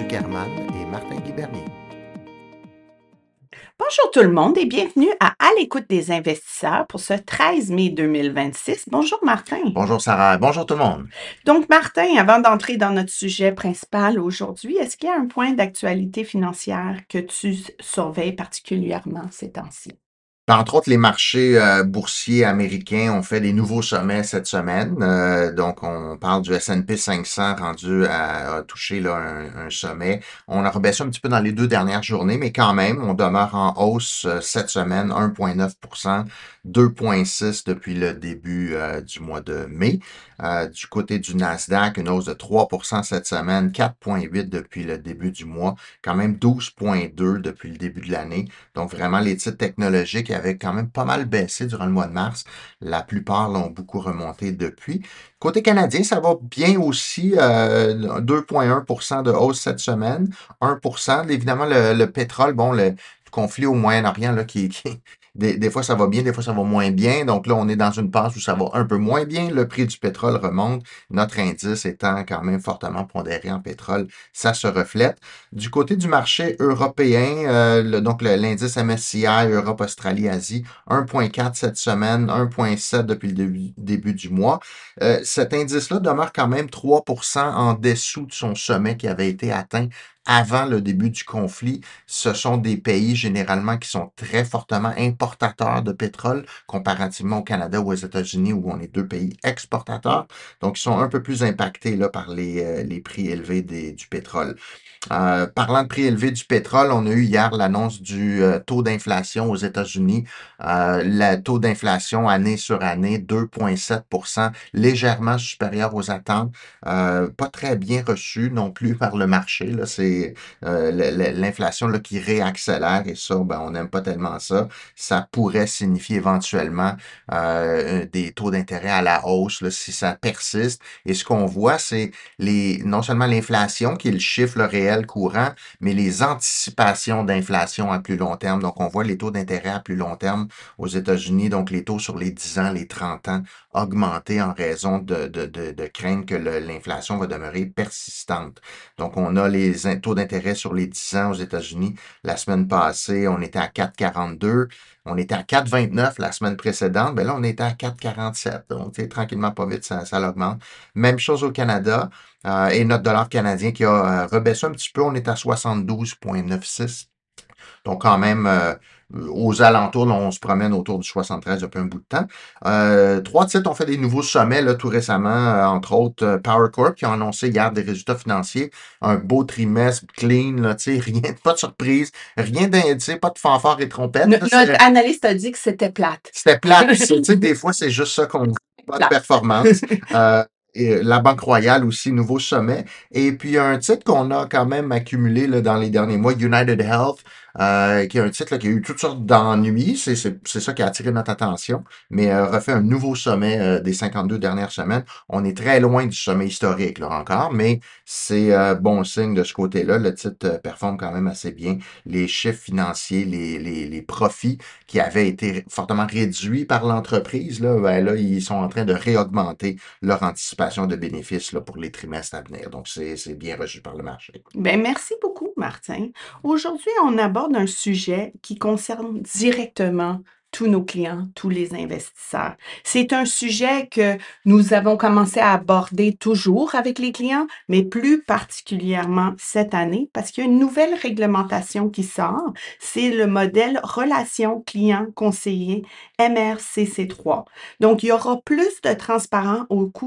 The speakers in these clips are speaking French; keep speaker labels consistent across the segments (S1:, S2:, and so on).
S1: Frédéric Hermann et Martin Guy-Bernier.
S2: Bonjour tout le monde et bienvenue à l'écoute des investisseurs pour ce 13 mai 2026. Bonjour Martin.
S1: Bonjour Sarah, bonjour tout le monde.
S2: Donc Martin, avant d'entrer dans notre sujet principal aujourd'hui, est-ce qu'il y a un point d'actualité financière que tu surveilles particulièrement ces temps-ci?
S1: Entre autres, les marchés boursiers américains ont fait des nouveaux sommets cette semaine. Donc, on parle du S&P 500 rendu à toucher là, un sommet. On a rebaissé un petit peu dans les 2 dernières journées, mais quand même, on demeure en hausse cette semaine, 1,9%, 2,6% depuis le début du mois de mai. Du côté du Nasdaq, une hausse de 3% cette semaine, 4,8% depuis le début du mois, quand même 12,2% depuis le début de l'année. Donc, vraiment, les titres technologiques avaient quand même pas mal baissé durant le mois de mars. La plupart l'ont beaucoup remonté depuis. Côté canadien, ça va bien aussi. 2,1% de hausse cette semaine. 1%. Évidemment, le pétrole, bon, le conflit au Moyen-Orient, là, des fois ça va bien, des fois ça va moins bien. Donc là, on est dans une passe où ça va un peu moins bien. Le prix du pétrole remonte. Notre indice étant quand même fortement pondéré en pétrole, ça se reflète. Du côté du marché européen, donc l'indice MSCI Europe, Australie, Asie, 1,4 cette semaine, 1,7 depuis le début du mois. Cet indice-là demeure quand même 3% en dessous de son sommet qui avait été atteint avant le début du conflit. Ce sont des pays généralement qui sont très fortement importateurs de pétrole comparativement au Canada ou aux États-Unis où on est deux pays exportateurs. Donc, ils sont un peu plus impactés là, par les prix élevés du pétrole. Parlant de prix élevés du pétrole, on a eu hier l'annonce du taux d'inflation aux États-Unis. Le taux d'inflation année sur année, 2,7%, légèrement supérieur aux attentes. Pas très bien reçu non plus par le marché. Là. C'est l'inflation là, qui réaccélère et ça, ben, on n'aime pas tellement ça. Ça pourrait signifier éventuellement des taux d'intérêt à la hausse là, si ça persiste. Et ce qu'on voit, c'est non seulement l'inflation, qui est le chiffre là, réel courant, mais les anticipations d'inflation à plus long terme. Donc, on voit les taux d'intérêt à plus long terme aux États-Unis, donc les taux sur les 10 ans, les 30 ans, augmenter en raison de crainte que l'inflation va demeurer persistante. Donc, on a les taux d'intérêt sur les 10 ans aux États-Unis. La semaine passée, on était à 4,42. On était à 4,29 la semaine précédente. Ben là, on était à 4,47. Donc, tranquillement, pas vite, ça augmente. Même chose au Canada. Et notre dollar canadien qui a rebaissé un petit peu, on est à 72,96. Donc, quand même, aux alentours, là, on se promène autour du 73 depuis un bout de temps. Trois titres ont fait des nouveaux sommets là, tout récemment, entre autres Power Corp qui a annoncé hier des résultats financiers, un beau trimestre clean, là, rien, pas de surprise, rien pas de fanfare et trompette.
S2: Notre analyste a dit que c'était plate.
S1: C'était plate. Des fois, c'est juste ça qu'on dit, pas de performance. Et la Banque Royale aussi, nouveau sommet. Et puis, un titre qu'on a quand même accumulé là, dans les derniers mois, United Health, qui est un titre là, qui a eu toutes sortes d'ennuis. C'est ça qui a attiré notre attention, mais refait un nouveau sommet des 52 dernières semaines. On est très loin du sommet historique là encore, mais c'est bon signe de ce côté-là. Le titre performe quand même assez bien. Les chiffres financiers, les profits qui avaient été fortement réduits par l'entreprise, là, ben là, ils sont en train de réaugmenter leur anticipation de bénéfices là, pour les trimestres à venir. Donc, c'est bien reçu par le marché.
S2: Ben, merci beaucoup, Martin. Aujourd'hui, on aborde un sujet qui concerne directement tous nos clients, tous les investisseurs. C'est un sujet que nous avons commencé à aborder toujours avec les clients, mais plus particulièrement cette année parce qu'il y a une nouvelle réglementation qui sort. C'est le modèle relation client-conseiller MRCC3. Donc, il y aura plus de transparence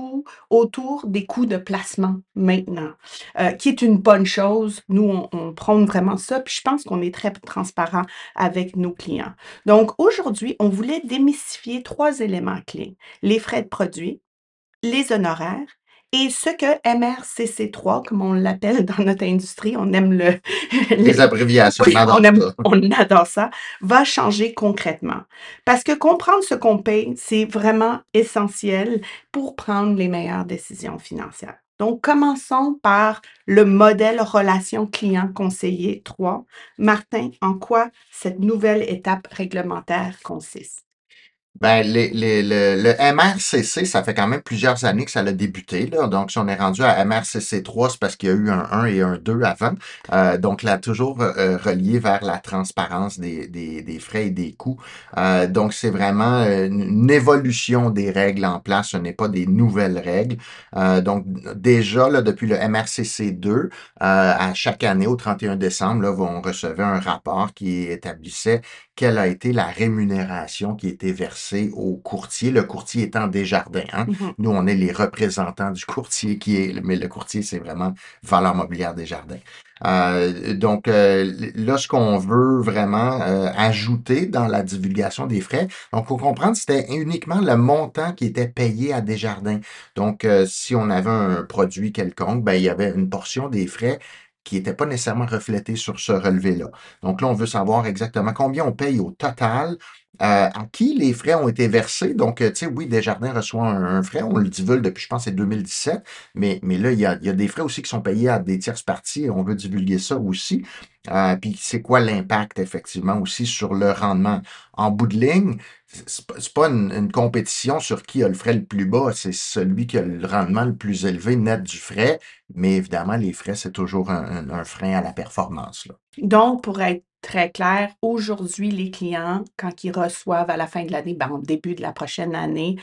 S2: autour des coûts de placement maintenant, qui est une bonne chose. Nous, on prône vraiment ça, puis je pense qu'on est très transparent avec nos clients. Donc, aujourd'hui, on voulait démystifier 3 éléments clés: les frais de produit, les honoraires et ce que MRCC3, comme on l'appelle dans notre industrie, on aime
S1: Les abréviations,
S2: oui,
S1: on adore ça.
S2: on adore ça, va changer concrètement. Parce que comprendre ce qu'on paye, c'est vraiment essentiel pour prendre les meilleures décisions financières. Donc, commençons par le modèle relation client conseiller 3. Martin, en quoi cette nouvelle étape réglementaire consiste?
S1: Ben, le MRCC, ça fait quand même plusieurs années que ça a débuté, là. Donc, si on est rendu à MRCC 3, c'est parce qu'il y a eu un 1 et un 2 avant. Donc, là, toujours relié vers la transparence des frais et des coûts. Donc, c'est vraiment une évolution des règles en place. Ce n'est pas des nouvelles règles. Donc, déjà, là, depuis le MRCC 2, à chaque année, au 31 décembre, là, on recevait un rapport qui établissait quelle a été la rémunération qui a été versée au courtier, le courtier étant Desjardins, hein.
S2: Mhm.
S1: Nous, on est les représentants du courtier mais le courtier, c'est vraiment Valeur mobilière Desjardins. Là, ce qu'on veut vraiment ajouter dans la divulgation des frais, donc, il faut comprendre, c'était uniquement le montant qui était payé à Desjardins. Donc, si on avait un produit quelconque, ben, il y avait une portion des frais qui n'était pas nécessairement reflétée sur ce relevé-là. Donc là, on veut savoir exactement combien on paye au total, à qui les frais ont été versés. Donc, tu sais, oui, Desjardins reçoit un frais, on le divulgue depuis, je pense, c'est 2017, mais là, il y a des frais aussi qui sont payés à des tierces parties et on veut divulguer ça aussi. Puis c'est quoi l'impact, effectivement, aussi sur le rendement. En bout de ligne, c'est pas une compétition sur qui a le frais le plus bas, c'est celui qui a le rendement le plus élevé net du frais, mais évidemment, les frais, c'est toujours un frein à la performance, là.
S2: Donc, pour être très clair, aujourd'hui, les clients, quand ils reçoivent à la fin de l'année, ben, au début de la prochaine année,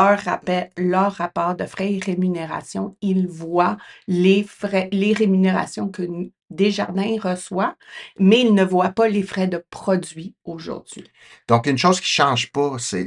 S2: leur rapport de frais et rémunération, ils voient les frais, les rémunérations que Desjardins reçoit, mais ils ne voient pas les frais de produit aujourd'hui.
S1: Donc, une chose qui change pas, c'est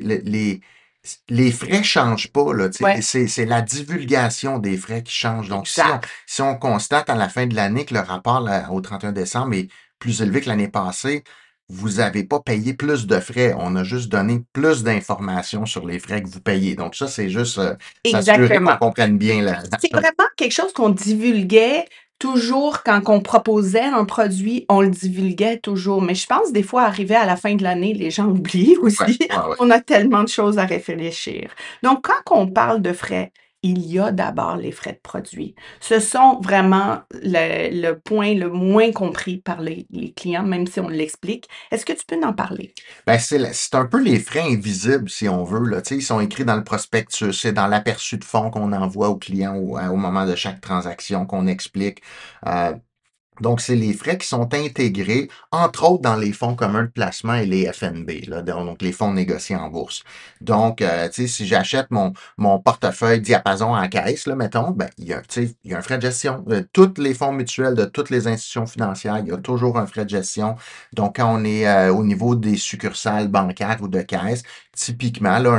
S1: les frais changent pas, là, tu sais,
S2: Ouais,
S1: c'est la divulgation des frais qui change. Donc,
S2: exact.
S1: si on constate à la fin de l'année que le rapport là, au 31 décembre est plus élevé que l'année passée, vous n'avez pas payé plus de frais. On a juste donné plus d'informations sur les frais que vous payez. Donc, ça, c'est juste s'assurer qu'on
S2: Exactement.
S1: comprenne bien
S2: C'est vraiment quelque chose qu'on divulguait toujours quand on proposait un produit, on le divulguait toujours. Mais je pense des fois, arrivé à la fin de l'année, les gens oublient
S1: ouais,
S2: aussi.
S1: ouais, ouais.
S2: On a tellement de choses à réfléchir. Donc, quand on parle de frais, il y a d'abord les frais de produit. Ce sont vraiment le point le moins compris par les clients, même si on l'explique. Est-ce que tu peux en parler?
S1: Ben, c'est un peu les frais invisibles, si on veut, là. Tu sais, ils sont écrits dans le prospectus, c'est dans l'aperçu de fonds qu'on envoie au client au moment de chaque transaction qu'on explique. Euh, donc, c'est les frais qui sont intégrés, entre autres, dans les fonds communs de placement et les FNB, là, donc les fonds négociés en bourse. Donc, tu sais, si j'achète mon portefeuille Diapason en caisse, là, mettons, ben, tu sais, il y a un frais de gestion. Tous les fonds mutuels de toutes les institutions financières, il y a toujours un frais de gestion. Donc, quand on est au niveau des succursales bancaires ou de caisse, typiquement, là,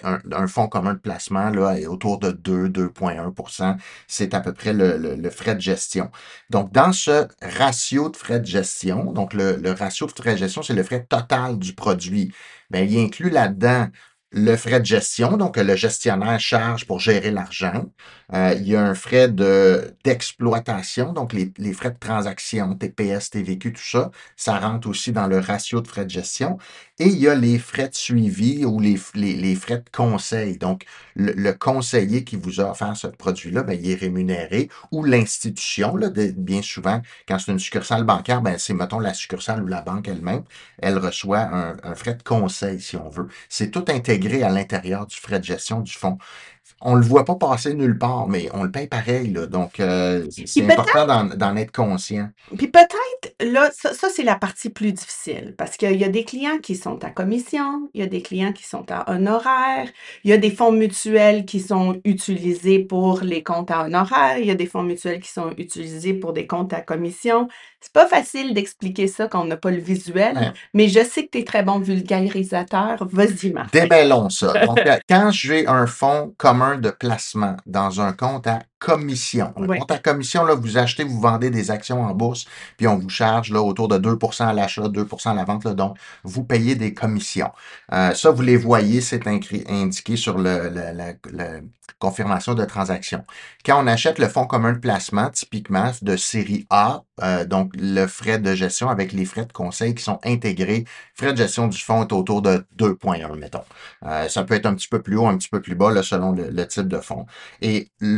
S1: un fonds commun de placement là, est autour de 2,1%. C'est à peu près le frais de gestion. Donc, dans ce ratio de frais de gestion, donc le ratio de frais de gestion, c'est le frais total du produit. Bien, il inclut là-dedans le frais de gestion, donc que le gestionnaire charge pour gérer l'argent. Il y a un frais d'exploitation, donc les frais de transaction, TPS, TVQ, tout ça, ça rentre aussi dans le ratio de frais de gestion. Et il y a les frais de suivi ou les frais de conseil. Donc, le conseiller qui vous a offert ce produit-là, ben, il est rémunéré ou l'institution, là, bien souvent, quand c'est une succursale bancaire, ben, c'est, mettons, la succursale ou la banque elle-même, elle reçoit un frais de conseil, si on veut. C'est tout intégré à l'intérieur du frais de gestion du fonds. On le voit pas passer nulle part, mais on le paye pareil, là. Donc,
S2: Puis
S1: c'est
S2: peut-être
S1: important d'en être conscient.
S2: Puis peut-être, là, ça c'est la partie plus difficile parce qu'il y a des clients qui sont à commission, il y a des clients qui sont à honoraires, il y a des fonds mutuels qui sont utilisés pour les comptes à honoraires, il y a des fonds mutuels qui sont utilisés pour des comptes à commission. C'est pas facile d'expliquer ça quand on n'a pas le visuel,
S1: Ouais.
S2: mais je sais que tu es très bon vulgarisateur. Vas-y, Martin.
S1: Démêlons ça. Donc, quand j'ai un fonds commun de placement dans un compte à commission, un
S2: Oui.
S1: compte à commission, là, vous achetez, vous vendez des actions en bourse, puis on vous charge là, autour de 2% à l'achat, 2% à la vente, là, donc vous payez des commissions. Ça, vous les voyez, c'est indiqué sur la confirmation de transaction. Quand on achète le fonds commun de placement, typiquement de série A, donc le frais de gestion avec les frais de conseil qui sont intégrés, frais de gestion du fonds est autour de 2,1, mettons. Ça peut être un petit peu plus haut, un petit peu plus bas, là, selon le type de fonds. Et la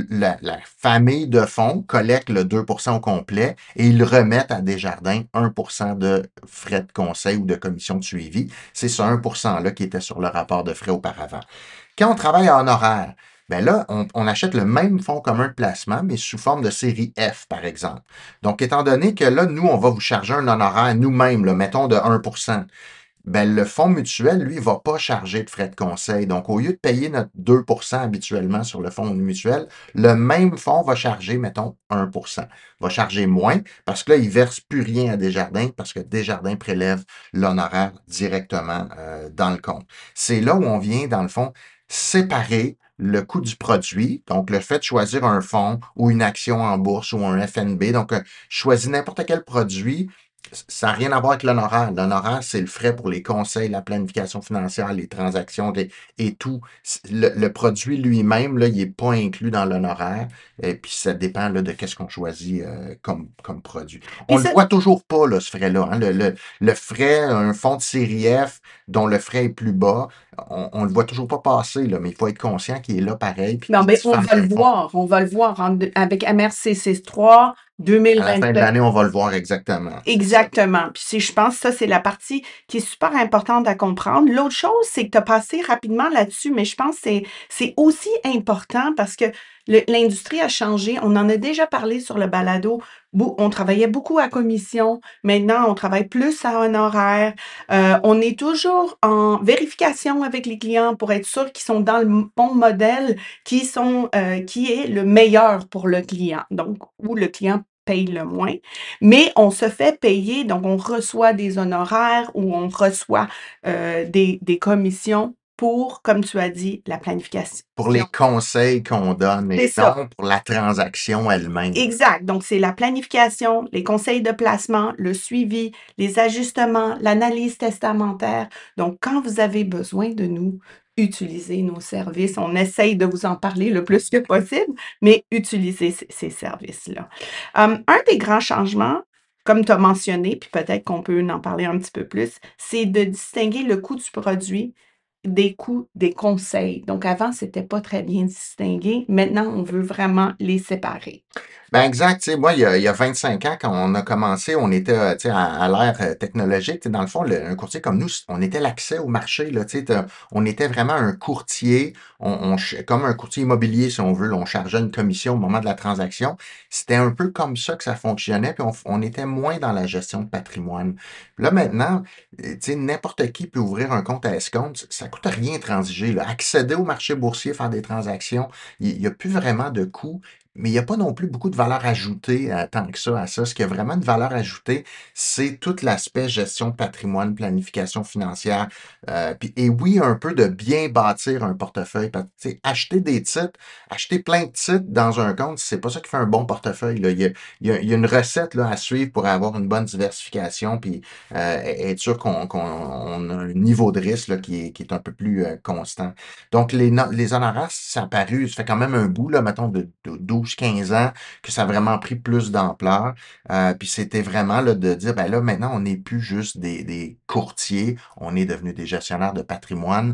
S1: la famille de fonds collecte le 2% au complet et ils remettent à Desjardins 1% de frais de conseil ou de commission de suivi. C'est ce 1%-là qui était sur le rapport de frais auparavant. Quand on travaille en horaire, ben là, on achète le même fonds commun de placement, mais sous forme de série F, par exemple. Donc, étant donné que là, nous, on va vous charger un honoraire nous-mêmes, là, mettons de 1%, ben, le fonds mutuel, lui, ne va pas charger de frais de conseil. Donc, au lieu de payer notre 2% habituellement sur le fonds mutuel, le même fonds va charger, mettons, 1%. Va charger moins parce que là, il ne verse plus rien à Desjardins parce que Desjardins prélève l'honoraire directement dans le compte. C'est là où on vient, dans le fond, séparer le coût du produit, donc le fait de choisir un fonds ou une action en bourse ou un FNB. Donc, choisis n'importe quel produit, ça n'a rien à voir avec l'honoraire. L'honoraire, c'est le frais pour les conseils, la planification financière, les transactions et tout. Le produit lui-même, là, il n'est pas inclus dans l'honoraire. Et puis, ça dépend là, de qu'est-ce qu'on choisit comme produit. On
S2: Puis
S1: ne le
S2: ça
S1: voit toujours pas, là, ce frais-là. Hein. Le frais, un fonds de série F dont le frais est plus bas, on ne le voit toujours pas passer, là, mais il faut être conscient qu'il est là pareil puis
S2: non,
S1: qu'il
S2: ben,
S1: diffère d'un fonds.
S2: on va le voir avec MRC 3
S1: À la fin de
S2: 2024.
S1: l'année, on va le voir exactement. C'est ça.
S2: Exactement. Puis je pense que ça, c'est la partie qui est super importante à comprendre. L'autre chose, c'est que tu as passé rapidement là-dessus, mais je pense que c'est aussi important parce que l'industrie a changé. On en a déjà parlé sur le balado. On travaillait beaucoup à commission. Maintenant, on travaille plus à un horaire. On est toujours en vérification avec les clients pour être sûr qu'ils sont dans le bon modèle, qui est le meilleur pour le client. Donc, où le client paye le moins. Mais on se fait payer, donc on reçoit des honoraires ou on reçoit des commissions pour, comme tu as dit, la planification.
S1: Pour les conseils qu'on donne
S2: C'est
S1: et
S2: ça.
S1: non pour la transaction elle-même.
S2: Exact. Donc, c'est la planification, les conseils de placement, le suivi, les ajustements, l'analyse testamentaire. Donc, quand vous avez besoin de nous, utilisez nos services. On essaye de vous en parler le plus que possible, mais utilisez ces services-là. Un des grands changements, comme tu as mentionné, puis peut-être qu'on peut en parler un petit peu plus, c'est de distinguer le coût du produit des coûts des conseils. Donc, avant, c'était pas très bien distingué. Maintenant, on veut vraiment les séparer.
S1: Ben exact, tu sais, moi, il y a 25 ans, quand on a commencé, on était, tu sais, à l'ère technologique. Tu sais, dans le fond, un courtier comme nous, on était l'accès au marché, là, tu sais, on était vraiment un courtier, comme un courtier immobilier, si on veut, là, on chargeait une commission au moment de la transaction. C'était un peu comme ça que ça fonctionnait, puis on était moins dans la gestion de patrimoine. Puis là, maintenant, tu sais, n'importe qui peut ouvrir un compte à escompte, ça coûte rien transiger, là. Accéder au marché boursier, faire des transactions, il n'y a plus vraiment de coûts. Mais il n'y a pas non plus beaucoup de valeur ajoutée tant que ça à ça. Ce qui a vraiment une valeur ajoutée, c'est tout l'aspect gestion de patrimoine, planification financière. Et oui, un peu de bien bâtir un portefeuille. Parce que, tu sais, acheter des titres, acheter plein de titres dans un compte, c'est pas ça qui fait un bon portefeuille. Là. Il y a une recette là, à suivre pour avoir une bonne diversification, puis être sûr qu'on a un niveau de risque là, qui est un peu plus constant. Donc, les honoraires, ça a paru, ça fait quand même un bout, là, mettons, de 12-15 ans que ça a vraiment pris plus d'ampleur. Puis c'était vraiment là, de dire, ben là, maintenant, on n'est plus juste des courtiers, on est devenu des gestionnaires de patrimoine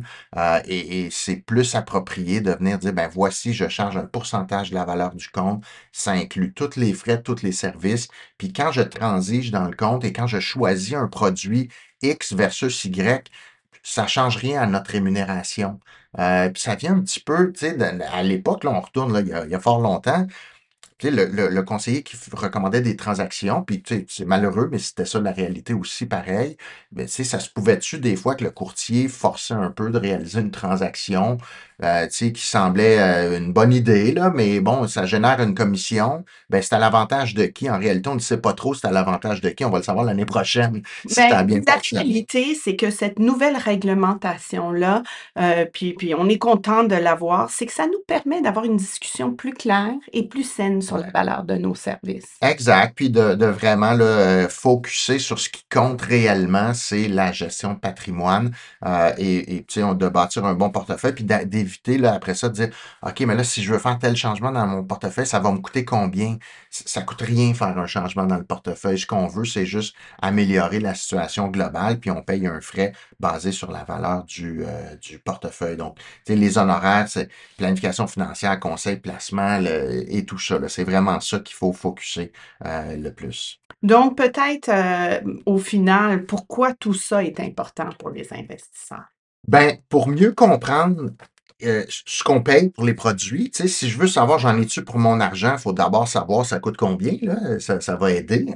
S1: et c'est plus approprié de venir dire, ben voici, je charge un pourcentage de la valeur du compte, ça inclut tous les frais, tous les services. Puis quand je transige dans le compte et quand je choisis un produit X versus Y, ça change rien à notre rémunération. Puis ça vient un petit peu, tu sais, à l'époque, là, on retourne là, il y a fort longtemps, tu sais, le conseiller qui recommandait des transactions, puis tu sais, c'est malheureux, mais c'était ça la réalité aussi, pareil. Mais tu sais, ça se pouvait-tu des fois que le courtier forçait un peu de réaliser une transaction, tu sais, qui semblait une bonne idée, là, mais bon, ça génère une commission. Ben, c'est à l'avantage de qui? En réalité, on ne sait pas trop c'est à l'avantage de qui. On va le savoir l'année prochaine si ça
S2: Ben,
S1: a bien
S2: la
S1: fonctionné.
S2: réalité, c'est que cette nouvelle réglementation-là, puis on est content de l'avoir, c'est que ça nous permet d'avoir une discussion plus claire et plus saine sur la
S1: Ouais.
S2: valeur de nos services.
S1: Exact, puis de vraiment là, focuser sur ce qui compte réellement, c'est la gestion de patrimoine, et tu sais, on de bâtir un bon portefeuille, puis d'éviter là, après ça, de dire: «OK, mais là, si je veux faire tel changement dans mon portefeuille, ça va me coûter combien?» Ça coûte rien faire un changement dans le portefeuille. Ce qu'on veut, c'est juste améliorer la situation globale, puis on paye un frais basé sur la valeur du portefeuille. Donc, tu sais, les honoraires, c'est planification financière, conseil, placement, et tout ça, là. C'est vraiment ça qu'il faut focuser le plus.
S2: Donc peut-être, au final, pourquoi tout ça est important pour les investisseurs?
S1: Ben, pour mieux comprendre, ce qu'on paye pour les produits, tu sais, si je veux savoir j'en ai-tu pour mon argent, il faut d'abord savoir ça coûte combien, là, ça va aider.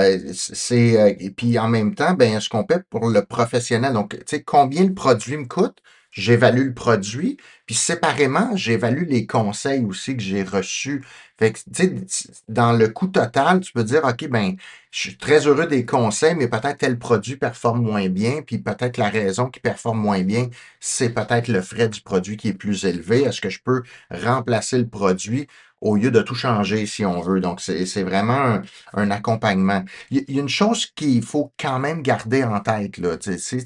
S1: Et puis en même temps, ben, ce qu'on paie pour le professionnel, donc, tu sais, combien le produit me coûte, j'évalue le produit, puis séparément, j'évalue les conseils aussi que j'ai reçus. Fait que, tu sais, dans le coût total, tu peux dire: «OK, ben, je suis très heureux des conseils, mais peut-être tel produit performe moins bien, puis peut-être la raison qui performe moins bien, c'est peut-être le frais du produit qui est plus élevé. Est-ce que je peux remplacer le produit au lieu de tout changer si on veut?» Donc, c'est vraiment un accompagnement. Il y a une chose qu'il faut quand même garder en tête, là,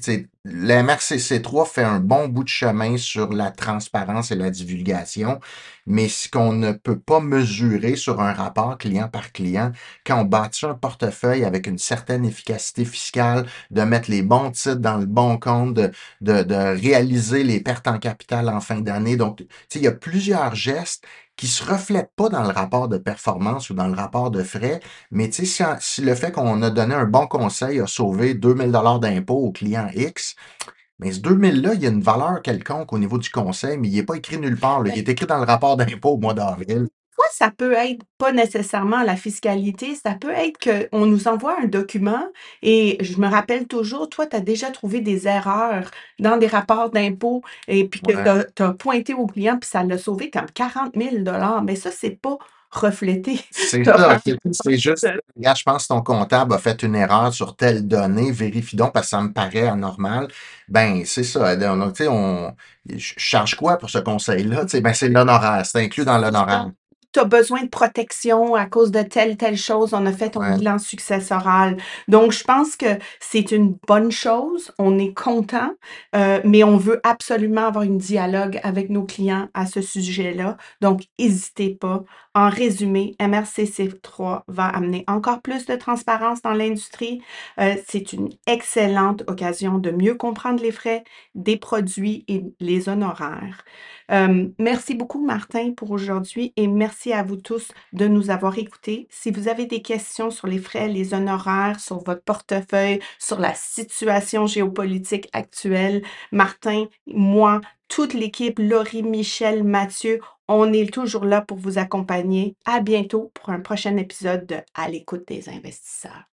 S1: la MRCC3 fait un bon bout de chemin sur la transparence et la divulgation, mais ce qu'on ne peut pas mesurer sur un rapport client par client, quand on bâtit un portefeuille avec une certaine efficacité fiscale, de mettre les bons titres dans le bon compte, de réaliser les pertes en capital en fin d'année. Donc, tu sais, il y a plusieurs gestes qui se reflètent pas dans le rapport de performance ou dans le rapport de frais, mais tu sais, si le fait qu'on a donné un bon conseil a sauvé 2 000 $ d'impôts au client X, mais ce 2 000 là, il y a une valeur quelconque au niveau du conseil, mais il n'est pas écrit nulle part, là. Il est écrit dans le rapport d'impôt au mois d'avril.
S2: Fois, ça peut être pas nécessairement la fiscalité, ça peut être qu'on nous envoie un document et je me rappelle toujours, toi, tu as déjà trouvé des erreurs dans des rapports d'impôts et puis que
S1: Ouais.
S2: tu as pointé au client, puis ça l'a sauvé comme 40 000 $. Mais ça, c'est pas reflété
S1: C'est
S2: sur
S1: ça,
S2: un
S1: c'est juste: «Regarde, je pense que ton comptable a fait une erreur sur telle donnée, vérifie donc parce que ça me paraît anormal». Ben, c'est ça, donc tu sais, je charge quoi pour ce conseil-là? Tu sais, ben, c'est l'honoraire, c'est inclus dans
S2: C'est ça.
S1: l'honoraire.
S2: Tu as besoin de protection à cause de telle chose, on a fait ton
S1: Ouais.
S2: bilan successoral. Donc je pense que c'est une bonne chose, on est content, mais on veut absolument avoir une dialogue avec nos clients à ce sujet-là. Donc hésitez pas. En résumé, MRCC3 va amener encore plus de transparence dans l'industrie. C'est une excellente occasion de mieux comprendre les frais des produits et les honoraires. Merci beaucoup, Martin, pour aujourd'hui et merci à vous tous de nous avoir écoutés. Si vous avez des questions sur les frais, les honoraires, sur votre portefeuille, sur la situation géopolitique actuelle, Martin, moi, toute l'équipe, Laurie, Michel, Mathieu, on est toujours là pour vous accompagner. À bientôt pour un prochain épisode de À l'écoute des investisseurs.